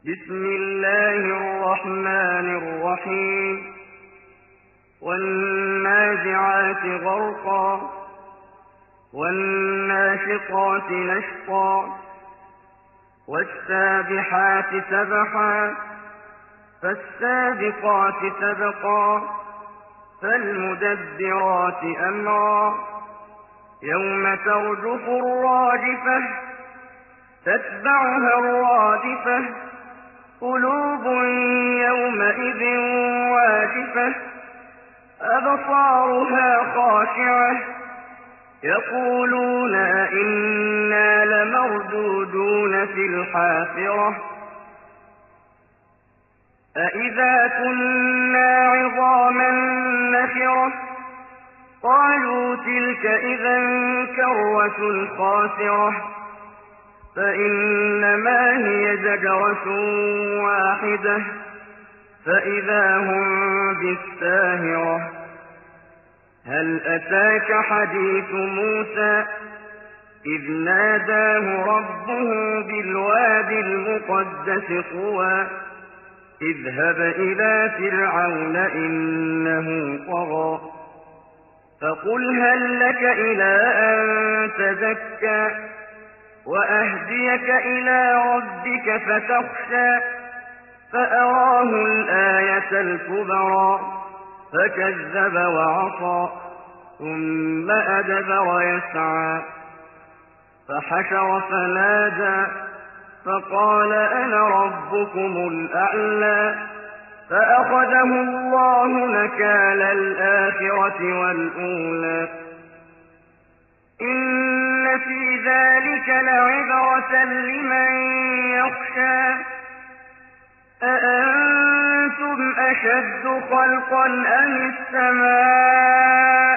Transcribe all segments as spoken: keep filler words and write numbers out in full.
بسم الله الرحمن الرحيم والنازعات غرقا والناشطات نشطا والسابحات سبحا فالسابقات سبقا فالمدبرات أمرا يوم ترجف الراجفة تتبعها الرادفة قلوب يومئذ واجفة أبصارها خاشعة يقولون أئنا لمردودون في الحافرة أئذا كنا عظاما نخرة قالوا تلك إذا كرة خاسرة فإنما هي زجرة واحدة فإذا هم بالساهرة هل أتاك حديث موسى إذ ناداه ربه بالوادي المقدس طوى اذهب إلى فرعون إنه طغى فقل هل لك إلى أن تزكى وأهديك إلى ربك فتخشى فأراه الآية الكبرى فكذب وعصى ثم أدبر يسعى فحشر فنادى فقال أنا ربكم الأعلى فأخذه الله نكال الآخرة والأولى إن في ذلك لعبرة لمن يخشى أأنتم أشد خلقا أم السماء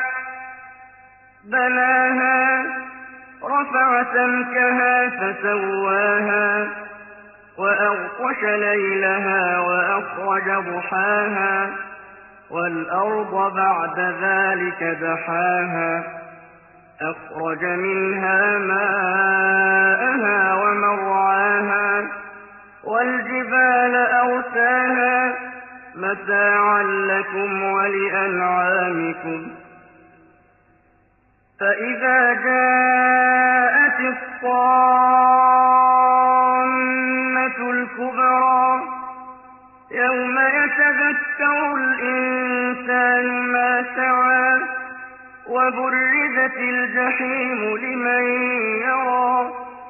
بناها رفع سمكها فسواها وأغطش ليلها وأخرج ضحاها والأرض بعد ذلك دحاها أخرج منها ماءها ومرعاها والجبال أرساها متاعا لكم ولأنعامكم فإذا جاءت الطامة الكبرى يوم يتذكر الإنسان ما سعى وبرزت الجحيم لمن يرى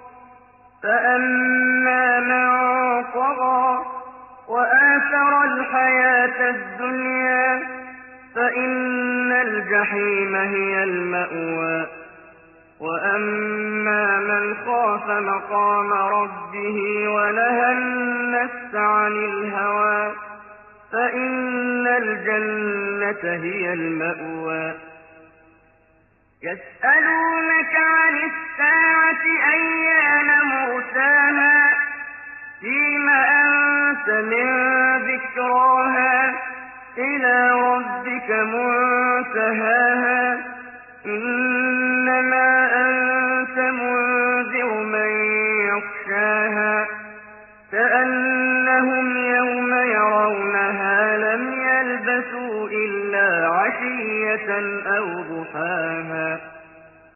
فأما من طغى وآثر الحياة الدنيا فإن الجحيم هي المأوى وأما من خاف مقام ربه ونهى النفس عن الهوى فإن الجنة هي المأوى يسألونك عن الساعة أيان مرساها فيم أنت من ذكراها إلى ربك منتهاها